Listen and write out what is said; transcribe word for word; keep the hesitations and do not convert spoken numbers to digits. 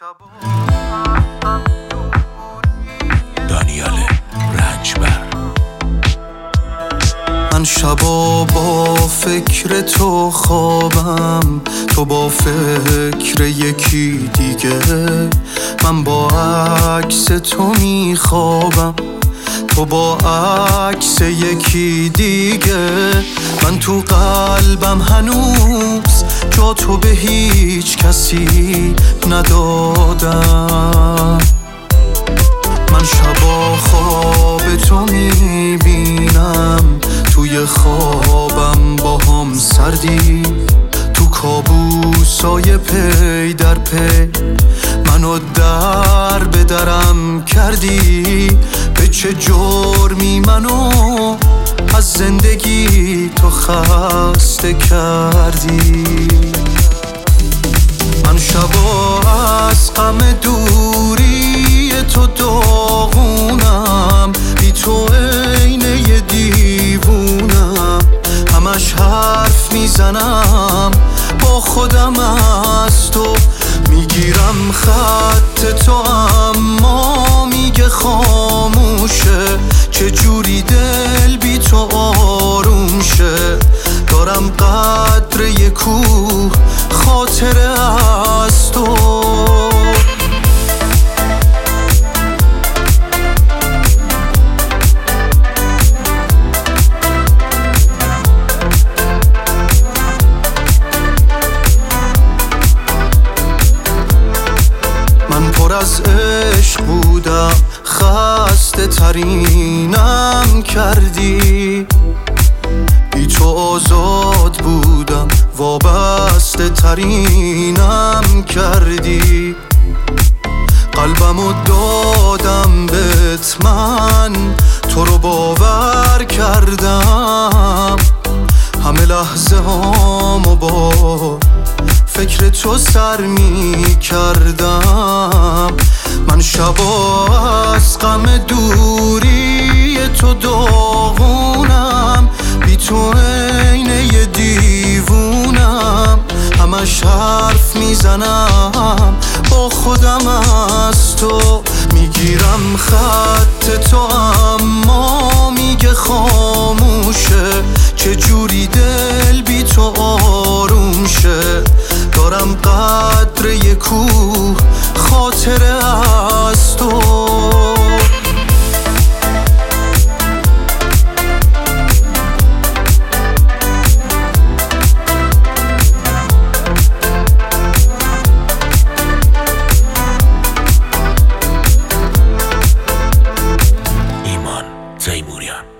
دانیال رنجبر. من شبا با فکر تو خوابم، تو با فکر یکی دیگه. من با عکس تو میخوابم، تو با عکس یکی دیگه. من تو قلبم هنوز جا تو به هیچ کسی ندادم. من شبا خواب تو میبینم، توی خوابم با هم سردی، تو کابوسای پی در پی منو در به درم کردی. به چه جرمی منو از زندگی تو خسته کردی؟ من شبا از غم دوری تو داغونم، بی تو عینه ی دیوونم. همش حرف میزنم با خودم از تو، میگیرم خط تو اما میگه خاموشه. چجوری دل بی تو آروم شه؟ دارم قدر یه کوه خاطره از تو. من پر از عشق بودم، خسته ترینم کردی. بی تو آزاد بودم، وابسته ترینم کردی. قلبمو دادم بهت، من تو رو باور کردم. همه لحظه هامو با فکر تو سر می کردم. من شبا از غم دوری تو داغونم، بی تو عینه ی دیوونم. همش حرف میزنم با خودم از تو، میگیرم خط تو اما میگه خاموشه. چجوری دل بی تو آروم شه؟ دارم قدر یه کوه خاطره از تو. ایمان تیموریان.